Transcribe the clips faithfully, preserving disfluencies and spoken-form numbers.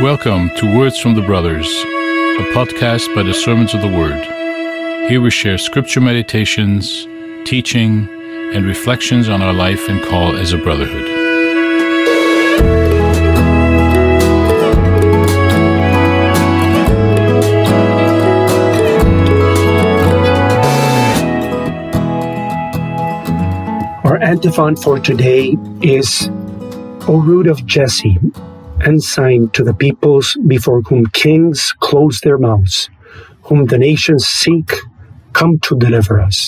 Welcome to Words from the Brothers, a podcast by the Servants of the Word. Here we share scripture meditations, teaching, and reflections on our life and call as a brotherhood. Our antiphon for today is, O root of Jesse, ensign to the peoples before whom kings close their mouths, whom the nations seek, come to deliver us.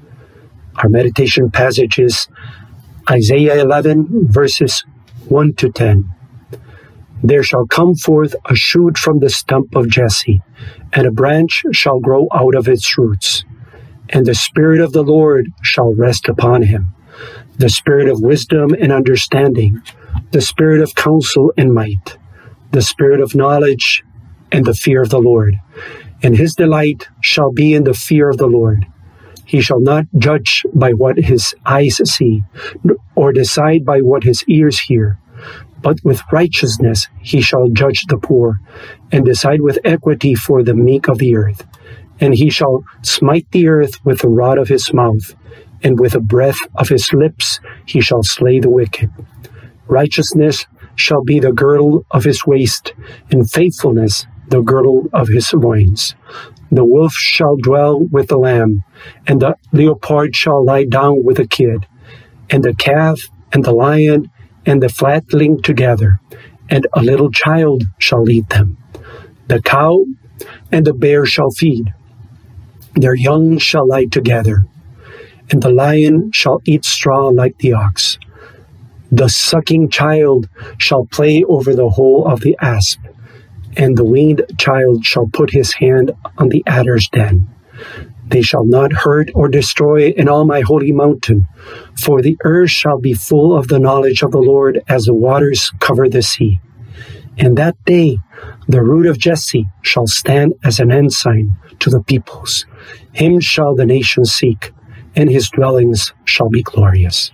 Our meditation passage is Isaiah eleven, verses one to ten. There shall come forth a shoot from the stump of Jesse, and a branch shall grow out of its roots. And the Spirit of the Lord shall rest upon him, the Spirit of wisdom and understanding, the Spirit of counsel and might, the Spirit of knowledge and the fear of the Lord. And his delight shall be in the fear of the Lord. He shall not judge by what his eyes see, or decide by what his ears hear, but with righteousness he shall judge the poor, and decide with equity for the meek of the earth. And he shall smite the earth with the rod of his mouth, and with the breath of his lips he shall slay the wicked. Righteousness shall be the girdle of his waist, and faithfulness the girdle of his loins. The wolf shall dwell with the lamb, and the leopard shall lie down with the kid, and the calf and the lion and the flatling together, and a little child shall lead them. The cow and the bear shall feed, their young shall lie together, and the lion shall eat straw like the ox. The sucking child shall play over the hole of the asp, and the weaned child shall put his hand on the adder's den. They shall not hurt or destroy in all my holy mountain, for the earth shall be full of the knowledge of the Lord as the waters cover the sea. And that day the root of Jesse shall stand as an ensign to the peoples. Him shall the nations seek, and his dwellings shall be glorious.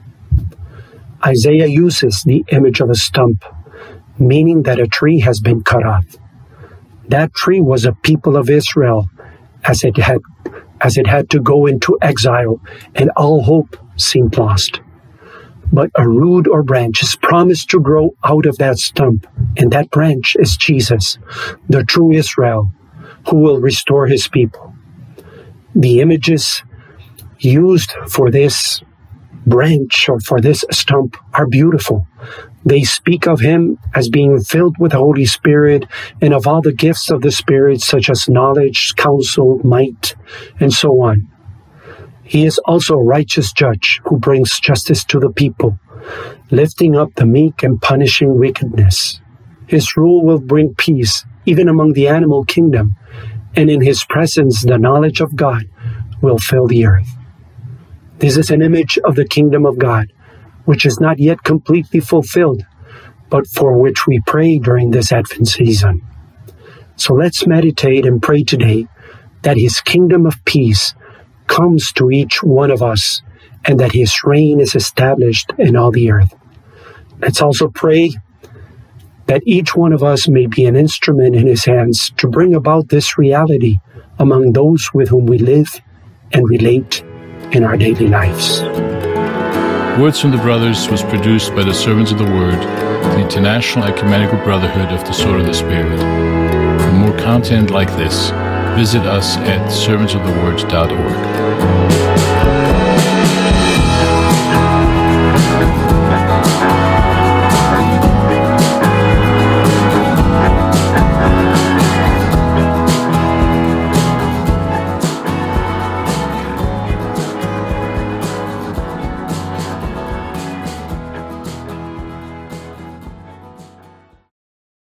Isaiah uses the image of a stump, meaning that a tree has been cut off. That tree was a people of Israel, as it had, as it had to go into exile, and all hope seemed lost. But a root or branch is promised to grow out of that stump, and that branch is Jesus, the true Israel, who will restore his people. The images used for this branch or for this stump are beautiful. They speak of him as being filled with the Holy Spirit and of all the gifts of the Spirit, such as knowledge, counsel, might, and so on. He is also a righteous judge who brings justice to the people, lifting up the meek and punishing wickedness. His rule will bring peace even among the animal kingdom, and in his presence the knowledge of God will fill the earth. This is an image of the kingdom of God, which is not yet completely fulfilled, but for which we pray during this Advent season. So let's meditate and pray today that his kingdom of peace comes to each one of us, and that his reign is established in all the earth. Let's also pray that each one of us may be an instrument in his hands to bring about this reality among those with whom we live and relate in our daily lives. Words from the Brothers was produced by the Servants of the Word, the International Ecumenical Brotherhood of the Sword of the Spirit. For more content like this, visit us at servants of the word dot org.